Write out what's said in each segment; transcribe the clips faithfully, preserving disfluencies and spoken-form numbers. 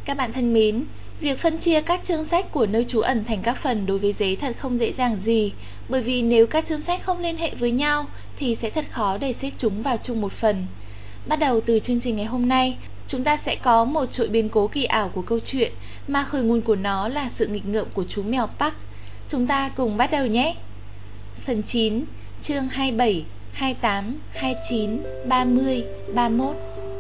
Các bạn thân mến, việc phân chia các chương sách của nơi trú ẩn thành các phần đối với Dế thật không dễ dàng gì, bởi vì nếu các chương sách không liên hệ với nhau thì sẽ thật khó để xếp chúng vào chung một phần. Bắt đầu từ chương trình ngày hôm nay, chúng ta sẽ có một chuỗi biến cố kỳ ảo của câu chuyện mà khởi nguồn của nó là sự nghịch ngợm của chú mèo Park. Chúng ta cùng bắt đầu nhé! Phần chín, chương hai mươi bảy, hai mươi tám, hai mươi chín, ba mươi, ba mươi mốt.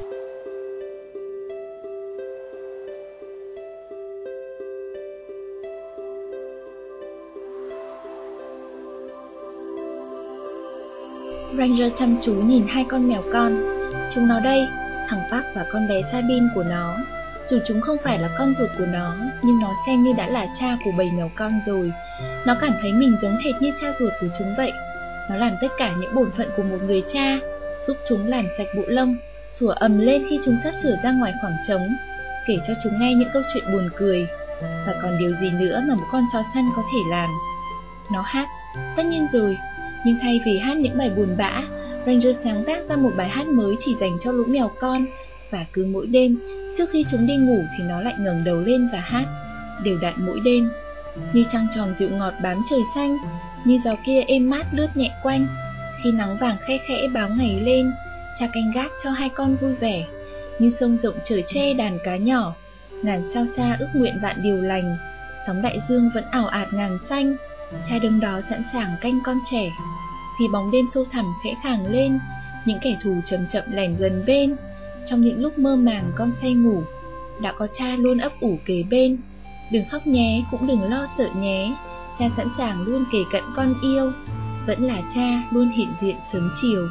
Ranger chăm chú nhìn hai con mèo con. Chúng nó đây, thằng Park và con bé Sabine của nó. Dù chúng không phải là con ruột của nó, nhưng nó xem như đã là cha của bầy mèo con rồi. Nó cảm thấy mình giống hệt như cha ruột của chúng vậy. Nó làm tất cả những bổn phận của một người cha, giúp chúng làm sạch bộ lông, sủa ầm lên khi chúng sắp sửa ra ngoài khoảng trống, kể cho chúng nghe những câu chuyện buồn cười. Và còn điều gì nữa mà một con chó săn có thể làm? Nó hát, tất nhiên rồi. Nhưng thay vì hát những bài buồn bã, Ranger sáng tác ra một bài hát mới chỉ dành cho lũ mèo con. Và cứ mỗi đêm, trước khi chúng đi ngủ thì nó lại ngẩng đầu lên và hát, đều đặn mỗi đêm. Như trăng tròn dịu ngọt bám trời xanh, như gió kia êm mát lướt nhẹ quanh. Khi nắng vàng khe khẽ báo ngày lên, cha canh gác cho hai con vui vẻ. Như sông rộng chở che đàn cá nhỏ, ngàn sao xa ước nguyện vạn điều lành. Sóng đại dương vẫn ảo ạt ngàn xanh, cha đứng đó sẵn sàng canh con trẻ. Vì bóng đêm sâu thẳm khẽ khàng lên, những kẻ thù chậm chậm lẻn gần bên. Trong những lúc mơ màng con say ngủ, đã có cha luôn ấp ủ kế bên. Đừng khóc nhé, cũng đừng lo sợ nhé, cha sẵn sàng luôn kề cận con yêu. Vẫn là cha luôn hiện diện sớm chiều.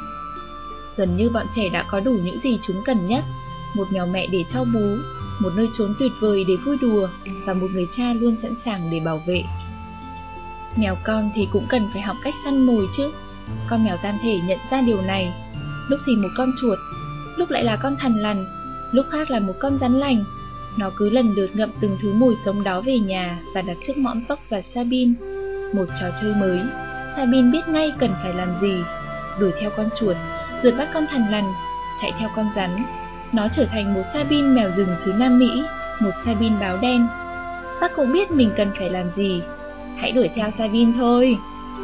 Gần như bọn trẻ đã có đủ những gì chúng cần nhất: một mèo mẹ để cho bú, một nơi trốn tuyệt vời để vui đùa, và một người cha luôn sẵn sàng để bảo vệ. Mèo con thì cũng cần phải học cách săn mồi chứ. Con mèo tam thể nhận ra điều này. Lúc thì một con chuột, lúc lại là con thằn lằn, lúc khác là một con rắn lành. Nó cứ lần lượt ngậm từng thứ mồi sống đó về nhà và đặt trước mõm Park và Sabine. Một trò chơi mới. Sabine biết ngay cần phải làm gì: đuổi theo con chuột, rượt bắt con thằn lằn, chạy theo con rắn. Nó trở thành một Sabine mèo rừng xứ Nam Mỹ, một Sabine báo đen. Park cũng biết mình cần phải làm gì. Hãy đuổi theo Sabine thôi.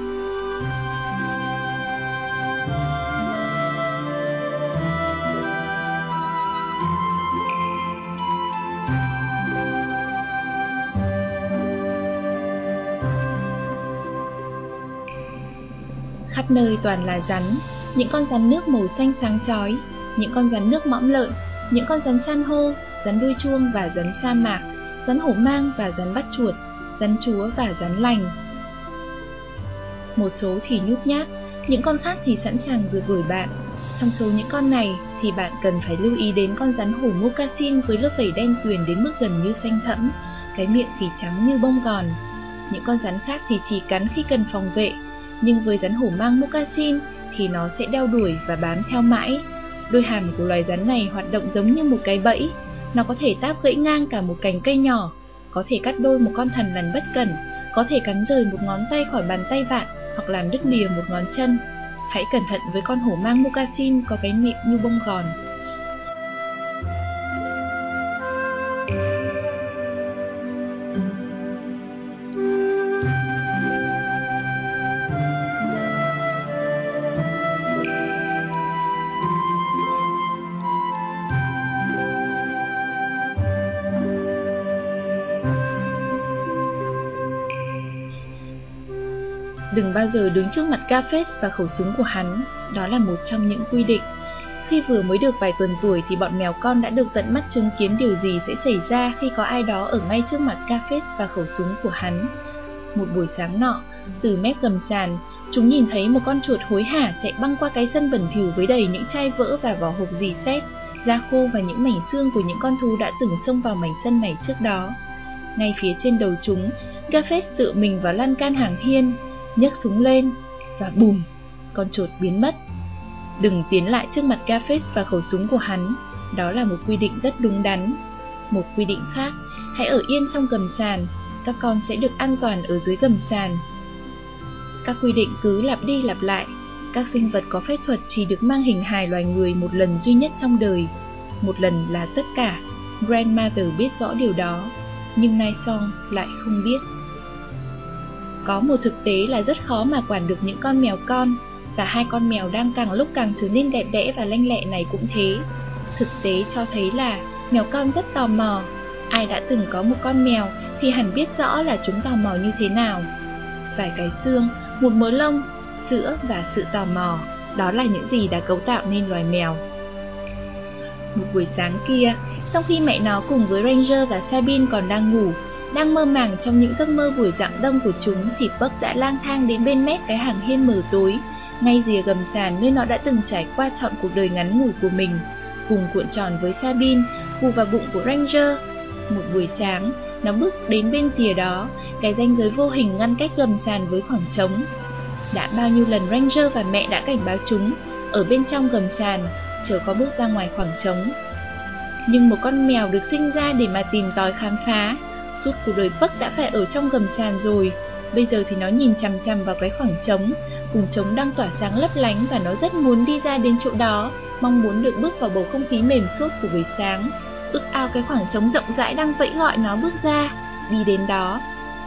Khắp nơi toàn là rắn, những con rắn nước màu xanh sáng chói, những con rắn nước mõm lợn, những con rắn san hô, rắn đuôi chuông và rắn sa mạc, rắn hổ mang và rắn bắt chuột, rắn chúa và rắn lành. Một số thì nhút nhát, những con khác thì sẵn sàng rượt đuổi bạn. Trong số những con này thì bạn cần phải lưu ý đến con rắn hổ moccasin với lớp vảy đen tuyền đến mức gần như xanh thẫm, cái miệng thì trắng như bông gòn. Những con rắn khác thì chỉ cắn khi cần phòng vệ, nhưng với rắn hổ mang moccasin thì nó sẽ đeo đuổi và bám theo mãi. Đôi hàm của loài rắn này hoạt động giống như một cái bẫy. Nó có thể táp gãy ngang cả một cành cây nhỏ, có thể cắt đôi một con thằn lằn bất cẩn, có thể cắn rời một ngón tay khỏi bàn tay bạn, hoặc làm đứt lìa một ngón chân. Hãy cẩn thận với con hổ mang moccasin có cái miệng như bông gòn. Đừng bao giờ đứng trước mặt Garfield và khẩu súng của hắn, đó là một trong những quy định. Khi vừa mới được vài tuần tuổi thì bọn mèo con đã được tận mắt chứng kiến điều gì sẽ xảy ra khi có ai đó ở ngay trước mặt Garfield và khẩu súng của hắn. Một buổi sáng nọ, từ mép gầm sàn, chúng nhìn thấy một con chuột hối hả chạy băng qua cái sân bẩn thỉu với đầy những chai vỡ và vỏ hộp rỉ sét, da khô và những mảnh xương của những con thú đã từng xông vào mảnh sân này trước đó. Ngay phía trên đầu chúng, Garfield tựa mình vào lan can hàng hiên, nhấc súng lên, và bùm, con chuột biến mất. Đừng tiến lại trước mặt Garfield và khẩu súng của hắn, đó là một quy định rất đúng đắn. Một quy định khác, hãy ở yên trong gầm sàn, các con sẽ được an toàn ở dưới gầm sàn. Các quy định cứ lặp đi lặp lại. Các sinh vật có phép thuật chỉ được mang hình hài loài người một lần duy nhất trong đời. Một lần là tất cả, Grandmother biết rõ điều đó, nhưng Nai Song lại không biết. Có một thực tế là rất khó mà quản được những con mèo con, và hai con mèo đang càng lúc càng trở nên đẹp đẽ và lanh lẹ này cũng thế. Thực tế cho thấy là mèo con rất tò mò. Ai đã từng có một con mèo thì hẳn biết rõ là chúng tò mò như thế nào. Vài cái xương, một mớ lông, sữa và sự tò mò, đó là những gì đã cấu tạo nên loài mèo. Một buổi sáng kia, trong khi mẹ nó cùng với Ranger và Sabine còn đang ngủ, đang mơ màng trong những giấc mơ buổi rạng đông của chúng, thì Puck đã lang thang đến bên mép cái hàng hiên mờ tối, ngay rìa gầm sàn nơi nó đã từng trải qua trọn cuộc đời ngắn ngủi của mình, cùng cuộn tròn với Sabine, vù vào bụng của Ranger. Một buổi sáng, nó bước đến bên rìa đó, cái ranh giới vô hình ngăn cách gầm sàn với khoảng trống. Đã bao nhiêu lần Ranger và mẹ đã cảnh báo chúng, ở bên trong gầm sàn, chớ có bước ra ngoài khoảng trống. Nhưng một con mèo được sinh ra để mà tìm tòi khám phá, suốt cuộc đời Puck đã phải ở trong gầm sàn rồi. Bây giờ thì nó nhìn chằm chằm vào cái khoảng trống, vùng trống đang tỏa sáng lấp lánh, và nó rất muốn đi ra đến chỗ đó, mong muốn được bước vào bầu không khí mềm xốp của buổi sáng, ước ao cái khoảng trống rộng rãi đang vẫy gọi nó bước ra, đi đến đó.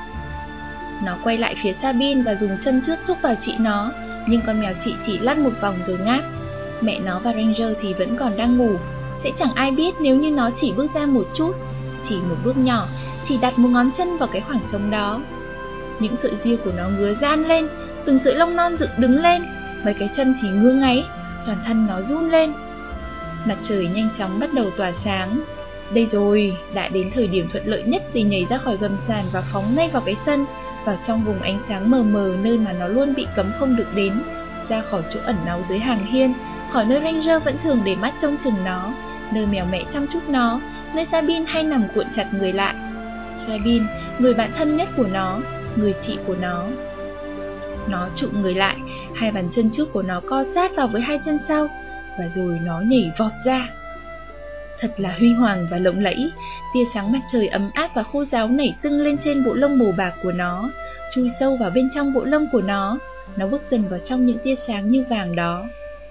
Nó quay lại phía Sabine và dùng chân trước thúc vào chị nó, nhưng con mèo chị chỉ lăn một vòng rồi ngáp. Mẹ nó và Ranger thì vẫn còn đang ngủ. Sẽ chẳng ai biết nếu như nó chỉ bước ra một chút, chỉ một bước nhỏ, chỉ đặt một ngón chân vào cái khoảng trống đó. Những sợi ria của nó ngứa ran lên, từng sợi lông non dựng đứng lên, mấy cái chân thì ngứa ngáy, toàn thân nó run lên. Mặt trời nhanh chóng bắt đầu tỏa sáng. Đây rồi, đã đến thời điểm thuận lợi nhất để nhảy ra khỏi gầm sàn và phóng ngay vào cái sân, vào trong vùng ánh sáng mờ mờ nơi mà nó luôn bị cấm không được đến, ra khỏi chỗ ẩn náu dưới hàng hiên, khỏi nơi Ranger vẫn thường để mắt trông chừng nó, nơi mèo mẹ chăm chút nó, nơi Sabine hay nằm cuộn chặt người lại. Sabine, người bạn thân nhất của nó, người chị của nó. Nó trụm người lại, hai bàn chân trước của nó co sát vào với hai chân sau, và rồi nó nhảy vọt ra. Thật là huy hoàng và lộng lẫy, tia sáng mặt trời ấm áp và khô ráo nảy tưng lên trên bộ lông màu bạc của nó, chui sâu vào bên trong bộ lông của nó. Nó bước dần vào trong những tia sáng như vàng đó.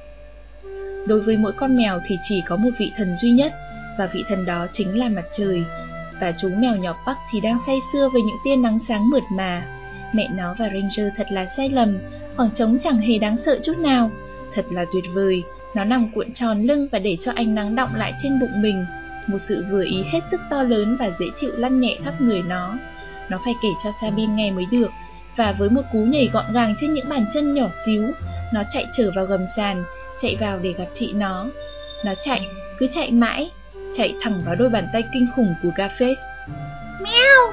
Đối với mỗi con mèo thì chỉ có một vị thần duy nhất, và vị thần đó chính là mặt trời. Và chú mèo nhỏ Puck thì đang say sưa với những tia nắng sáng mượt mà. Mẹ nó và Ranger thật là sai lầm, khoảng trống chẳng hề đáng sợ chút nào. Thật là tuyệt vời, nó nằm cuộn tròn lưng và để cho ánh nắng đọng lại trên bụng mình. Một sự vừa ý hết sức to lớn và dễ chịu lăn nhẹ khắp người nó. Nó phải kể cho Sabine nghe mới được. Và với một cú nhảy gọn gàng trên những bàn chân nhỏ xíu, nó chạy trở vào gầm sàn, chạy vào để gặp chị nó. Nó chạy, cứ chạy mãi, chạy thẳng vào đôi bàn tay kinh khủng của Garface. Meow!